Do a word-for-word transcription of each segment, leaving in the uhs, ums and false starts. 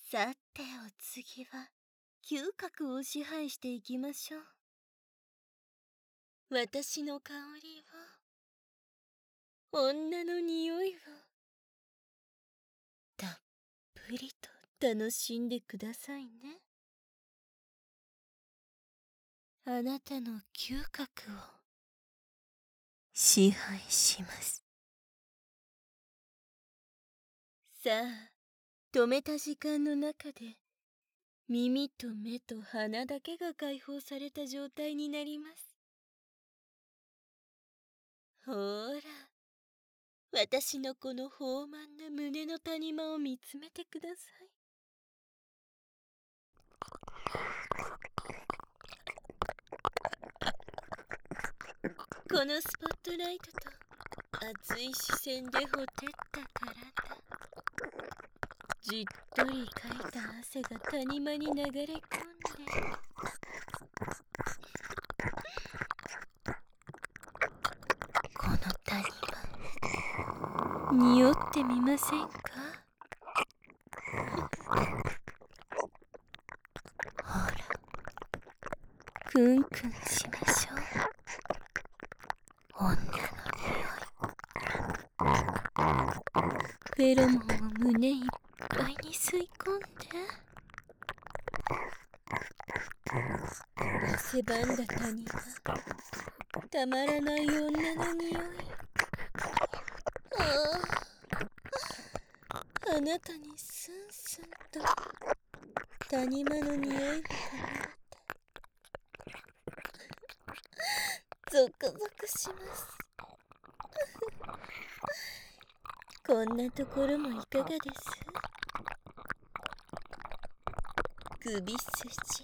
さてお次は嗅覚を支配していきましょう。私の香りを、女の匂いをたっぷりと楽しんでくださいね。あなたの嗅覚を支配します。さあ、止めた時間の中で耳と目と鼻だけが解放された状態になります。ほーら、私のこの豊満な胸の谷間を見つめてください。このスポットライトと熱い視線でほてった体、じっとりかいた汗が谷間に流れ込んで、この谷間匂ってみませんか？ほら、クンクンしましょう。女の匂い、フェロモンを胸いっぱいに吸い込んで、汗ばんだ谷間、たまらない女の匂い。ああ、あなたにスンスンと谷間の匂いが香ったゾクゾクします。こんなところもいかがです？首筋、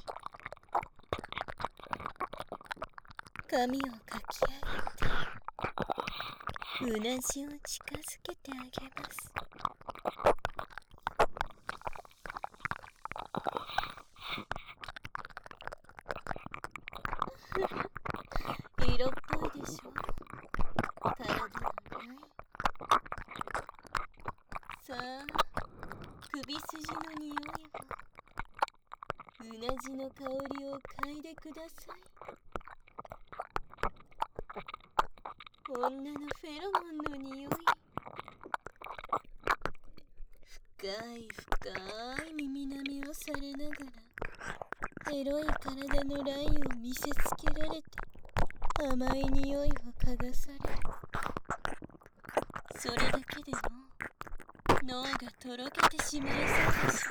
髪をかき上げてうなじを近づけてあげます。色っぽいでしょ、体のライン。さあ、首筋の匂いを、うなじの香りを嗅いでください。女のフェロモンの匂い、深い深い耳なめをされながら、エロい体のラインを見せつけられて、甘い匂いを嗅がされ、それだけでも脳がとろけてしまいそうです。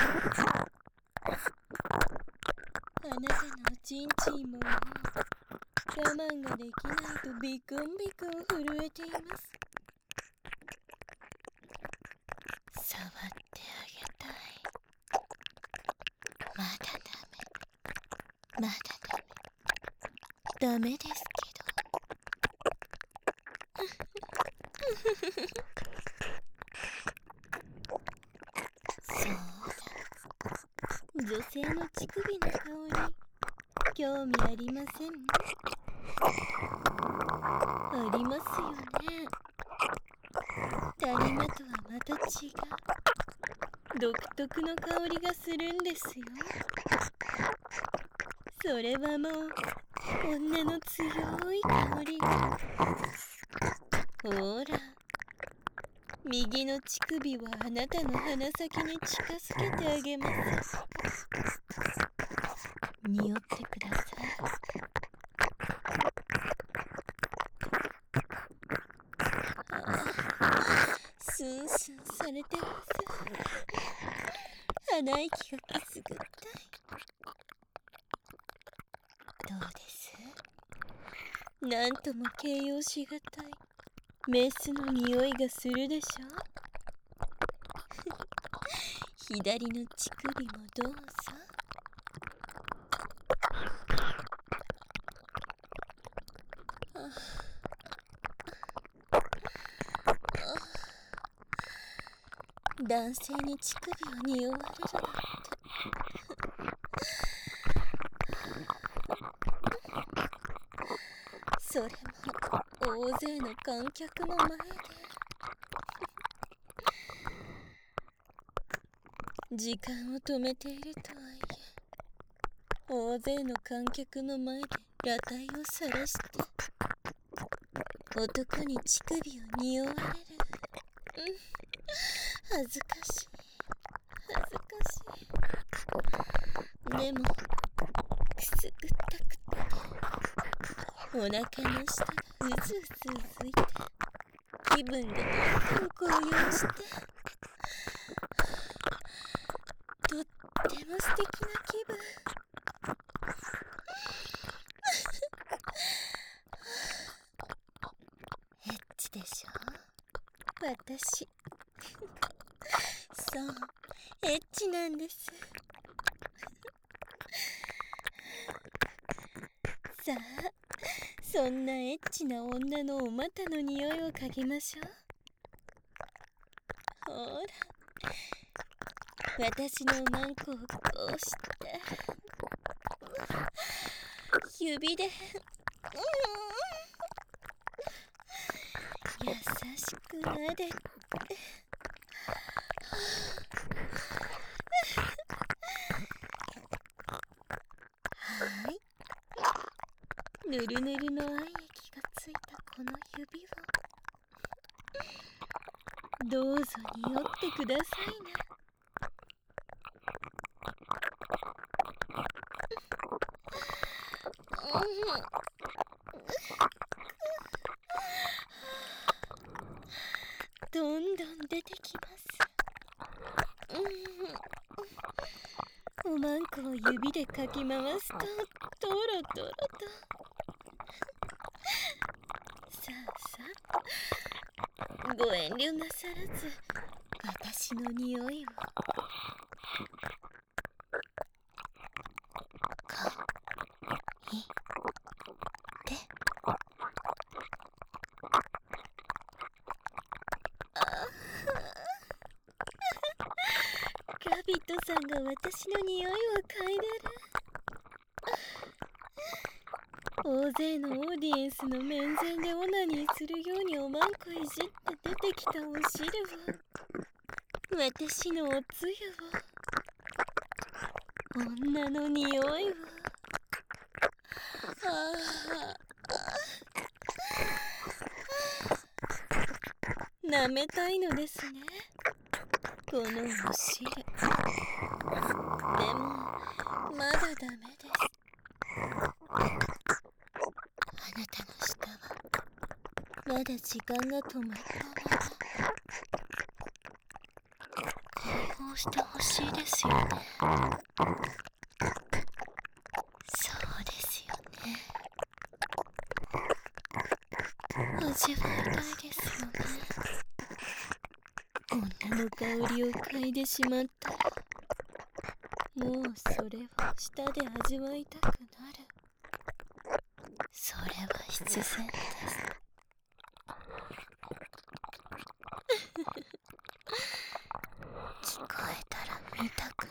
あなたのおちんちんももう我慢ができないとビクンビクン震えています。触ってあげたい。まだダメ、まだダメ、ダメですけど。そうだ、女性の乳首の香り、興味ありません？ありますよね。谷間とはまた違う独特の香りがするんですよ。それはもう女の強い香りが。ほら、右の乳首はあなたの鼻先に近づけてあげます。匂ってください。スンスンされてます。鼻息がくすぐったい。どうです？なんとも形容しがたいメスの匂いがするでしょ。左の乳首もどうぞ。男性に乳首を匂われるなんて。それも大勢の観客の前で。 時間を止めているとはいえ、大勢の観客の前で裸体を晒して男に乳首を匂われる。うん、恥ずかしい恥ずかしい。でもくすぐったくてお腹の下がうずうずうずいて、気分がどんどん高揚して、とっても素敵な気分。エッチでしょ私。そう、エッチなんです。さあ、そんなエッチな女のお股の匂いを嗅ぎましょう。ほら、私のマンコをこうして指で、うん、優しく撫でて、はい、ぬるぬるの愛液がついたこの指をどうぞ匂ってくださいな。どんどん出てきます。おまんこを指でかき回すとトロトロと。さあさあ、ご遠慮なさらず私の匂いを嗅いで。ラビットさんが私の匂いを嗅いでる。大勢のオーディエンスの面前でオナニーするようにおまんこいじって出てきたお汁を、私のおつゆを、女の匂いを、ああ、舐めたいのですね、このお汁。でもまだダメです。あなたの舌はまだ時間が止まったまま。解放してほしいですよね。そうですよね。味わいたいですよね。女の香りを嗅いでしまったら、もうそれは舌で味わいたくなる。それは必然です。聞こえたら見たくな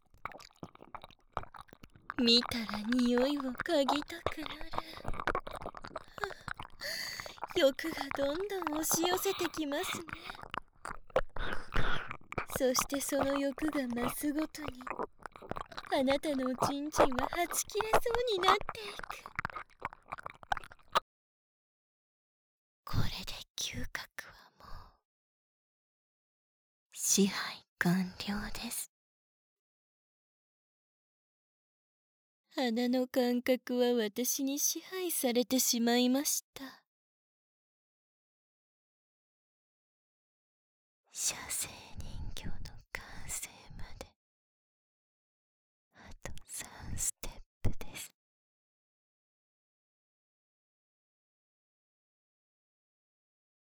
る。見たら匂いを嗅ぎたくなる。欲がどんどん押し寄せてきますね。そしてその欲が増すごとに、あなたのおちんちんははち切れそうになっていく。これで嗅覚はもう支配完了です。鼻の感覚は私に支配されてしまいました。射精人